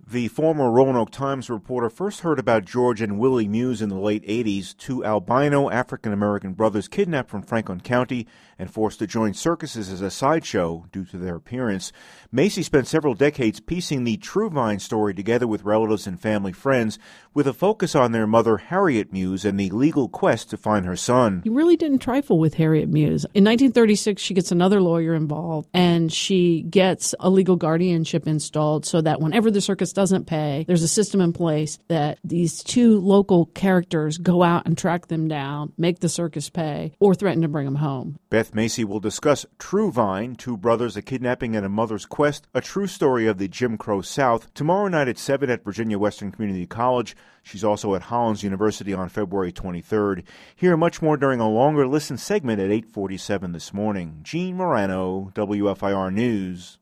The former Roanoke Times reporter first heard about George and Willie Muse in the late 80s, two albino African-American brothers kidnapped from Franklin County and forced to join circuses as a sideshow due to their appearance. Macy spent several decades piecing the Truvine story together with relatives and family friends, with a focus on their mother, Harriet Muse, and the legal quest to find her son. He really didn't trifle with Harriet Muse. In 1936, she gets another lawyer involved, and she gets a legal guardianship installed so that whenever the circus doesn't pay, there's a system in place that these two local characters go out and track them down, make the circus pay, or threaten to bring them home. Beth Macy will discuss Truvine, Two Brothers, a Kidnapping and a Mother's Quest, a true story of the Jim Crow South, tomorrow night at 7 at Virginia Western Community College. She's also at Hollins University on February 23rd. Hear much more during a longer listen segment at 8:47 this morning. Gene Morano, WFIR News.